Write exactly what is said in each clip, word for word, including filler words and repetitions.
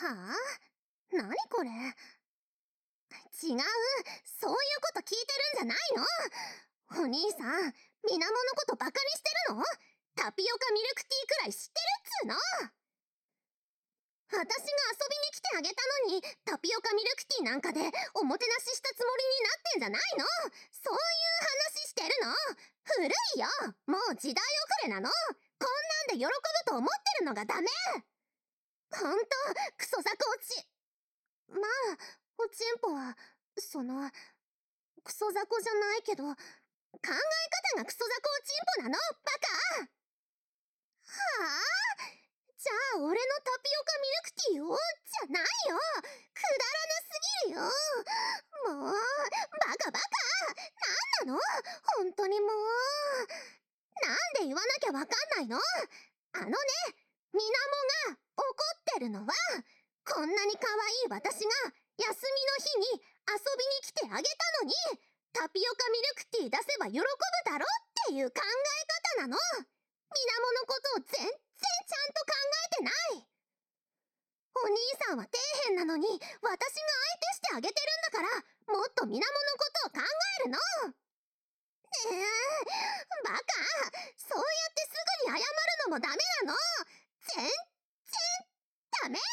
はあ？なにこれ？違う、そういうこと聞いてるんじゃないの？お兄さん、水面のことバカにしてるの？タピオカミルクティーくらい知ってるっつーの？私が遊びに来てあげたのに、タピオカミルクティーなんかでおもてなししたつもりになってんじゃないの？そういう話してるの？古いよ！もう時代遅れなの？こんなんで喜ぶと思ってるのがダメ！ほんと、クソザコおち…まあ、おちんぽは、その、クソザコじゃないけど、考え方がクソザコおちんぽなの？バカ！はあ？じゃあ俺のタピオカミルクティーをじゃないよ！くだらなすぎるよ！もう、バカバカ！なんなの？ほんとにもう。なんで言わなきゃわかんないの？あのね、みなもが怒ってるのは、こんなに可愛い私が休みの日に遊びに来てあげたのに、タピオカミルクティー出せば喜ぶだろっていう考え方なの。みなものことを全然ちゃんと考えてない。お兄さんは底辺なのに、私が相手してあげてるんだから、もっとみなものことを考えるの。えー、バカ、そうやってすぐに謝るのもダメなの。全然ダメ。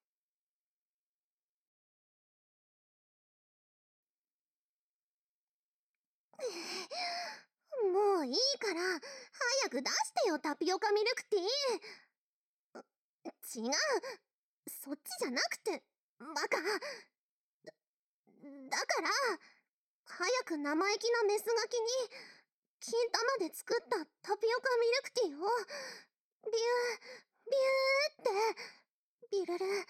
もういいから早く出してよ、タピオカミルクティー。違う、そっちじゃなくて、バカ。だ、だから早く生意気なメスガキに金玉で作ったタピオカミルクティーをビュービューってビルルビルル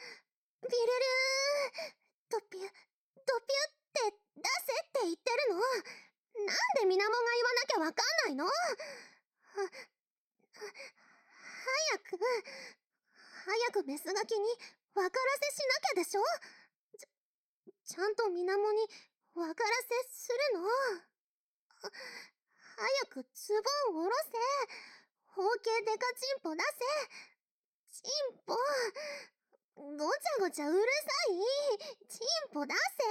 ドピュドピュって出せって言ってるの。なんでみなもが言わなきゃわかんないの？は、は、早く早くメスガキに分からせしなきゃでしょ。ちゃ、ちゃんとみなもに分からせするの。早くズボン下ろせ。包茎デカチンポ出せ。チンポ、ごちゃごちゃうるさい。チンポ出せ。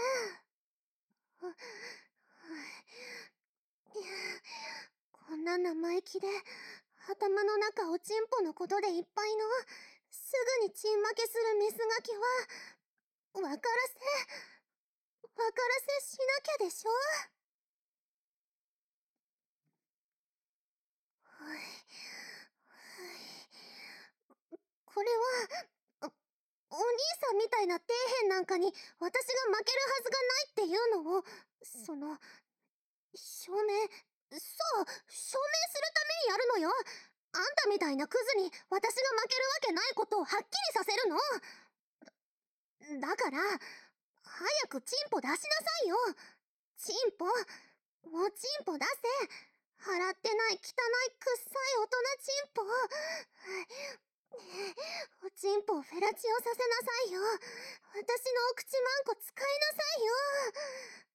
こんな生意気で頭の中おちんぽのことでいっぱいの、すぐにチン負けするメスガキは分からせ分からせしなきゃでしょ。これは、お、お兄さんみたいな底辺なんかに私が負けるはずがないっていうのを、その、証明、そう、証明するためにやるのよ。あんたみたいなクズに私が負けるわけないことをはっきりさせるの。だから、早くチンポ出しなさいよ。チンポ、おチンポ出せ。洗ってない汚いくっさい大人チンポ。おちんぽをフェラチオさせなさいよ。私のお口マンコ使いなさいよ。